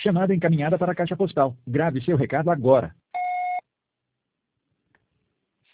Chamada encaminhada para a caixa postal. Grave seu recado agora.